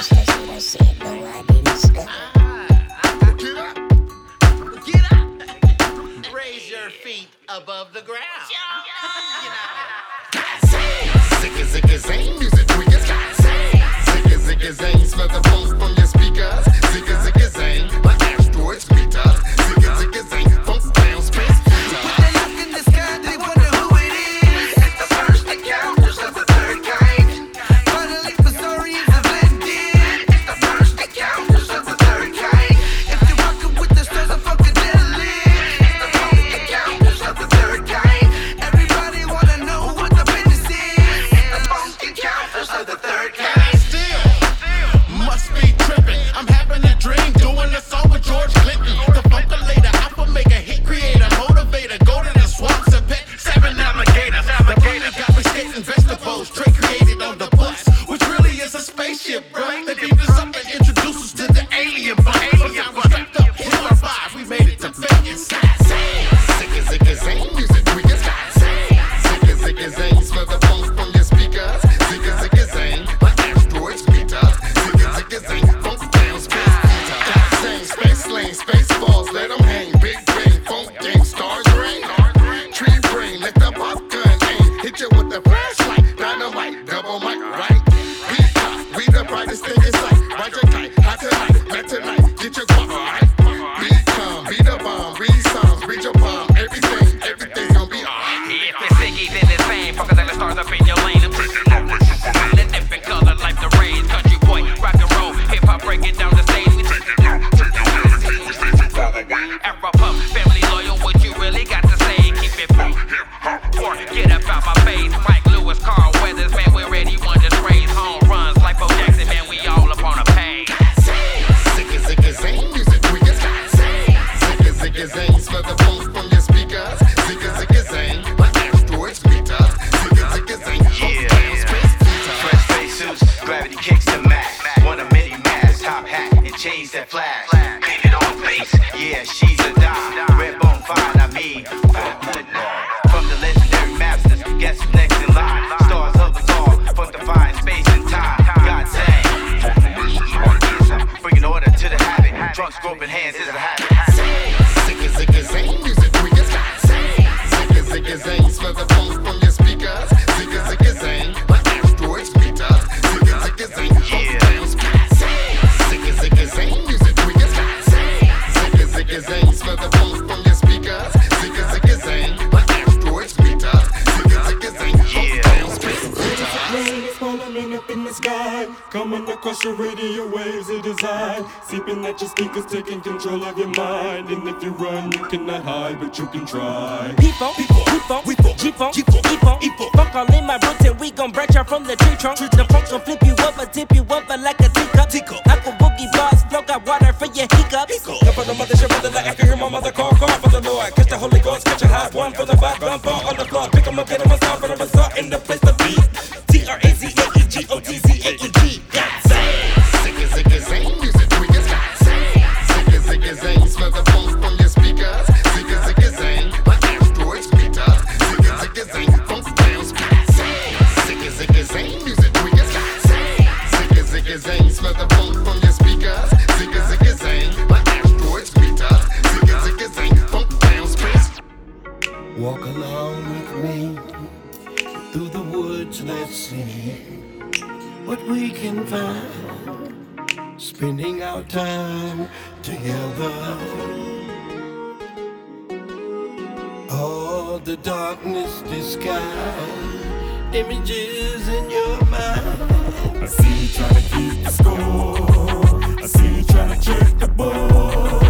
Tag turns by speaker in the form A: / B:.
A: I said, no, I didn't say.
B: Get up. Raise your feet above the ground.
C: Zigga zigga zang, music tweakers. Zigga zigga zang, smell the funk from your speakers. Zigga zigga zang, like asteroids meet us. Zigga zigga zang, funk down space.
D: When they look in the sky, they wonder who it is. It's the first encounters of the third kind. Finally, for stories are blended. It's the first encounters of the third kind. If you're rocking with the stars of funkadelic, it's the first encounters of the third kind. Everybody wanna know what the business is. It's the first encounters of the third kind.
C: Still, must be tripping. I'm having a dream, doing a song with George Clinton. The funkalator, alpha maker, hit creator, motivator. Go to the swamps and pet 7 alligators. The bully got me skating vegetables, trade created on the bus, which really is a spaceship, bro. They beat us up and introduced us to the alien bus. Sometimes we're strapped up to our vibes, we made it to Vegas. Zigga zigga zang, music tweakers. Zigga zigga zang, smell the funk from your speakers. Zigga zigga zang, like asteroids meet us. Zigga zigga zang, funk down space. Zang, space lane, space balls, let them hang. Big bang, funk gang, stars rain. Tree brain, let the pop gun aim. Hit you with the flashlight, dynamite, double mic, right? Beat top, we the brightest thing in sight. Ride your kite, hot tonight, met tonight, get your guap, alright? Beat come, beat the bomb, read songs, read your palm. Everything's gonna be alright.
E: If it's Ziggy, then it's fame. Focus on the stars up in your lane. A different color like the rays. Country boy, rock and roll, hip hop, break it down the stage. Afro pump, family loyal, what you really got to say? Keep it funk, or get up out my face. Mike Lewis, Carl Weathers, man, we're ready. One just raise home runs like Bo Jackson, man, we all up on a page.
C: Zigga zigga zang, music tweakers. Zigga zigga zang, smell the funk from your speakers. Zigga zigga zang, like asteroids meet us. Zigga zigga zang, funk down space.
F: Fresh spacesuits, gravity kicks the max. Want a mini mask, top hat, and chains that flash. Painted on face, yeah, she's a dime. Red bone fine, I mean, from the legendary masters, guess who's next in line? Stars of us all, funk defying space and time. God dang, bringing order to the habit. Drunks groping hands is a habit.
C: Zigga zigga zang, music tweakers. Zigga zigga zang, smell the funk from your speakers. Zigga zigga zang, like asteroids meet us. Zigga zigga zang, funk down space. Zigga zigga zang, music tweakers. Zigga zigga zang, smell the funk from your speakers. Zigga zigga zang, like asteroids meet us. Zigga zigga zang, funk down space.
G: Planes falling up in the sky, coming across your radio waves of design, seeping at your speakers, taking control of your mind. And if you run, you cannot hide, but you can try.
H: P-Funk, G-Funk, G-Funk, E-Funk, funk all in my roots and we gon' branch out from the tree trunk. The funk gon' flip you over, tip you over like a teacup. Aqua boogie bars, flow got water for your hiccups.
G: Up on the mothership, brother, like I can hear my mother call for the Lord. Catch the Holy Ghost, catch a high one for the back, bump on the floor. Pick 'em up, get 'em a sound for the resort in the place to be. T-R-A-Z-A-E-G-O-T-Z-A-E-G.
C: Zigga zigga zang, music tweakers. Zigga zigga zang, smell the funk from your speakers. Zigga zigga zang, like asteroids meet us. Zigga zigga zang, funk down space. Zigga zigga zang, music tweakers. Zigga zigga zang, smell the funk from your speakers. Zigga zigga zang, like asteroids meet us. Zigga zigga zang, funk down space.
D: Walk along with me through the woods, let's see what we can find, spending our time together. All the darkness disguised, images in your mind.
G: I see you trying to keep the score, I see you trying to check the ball.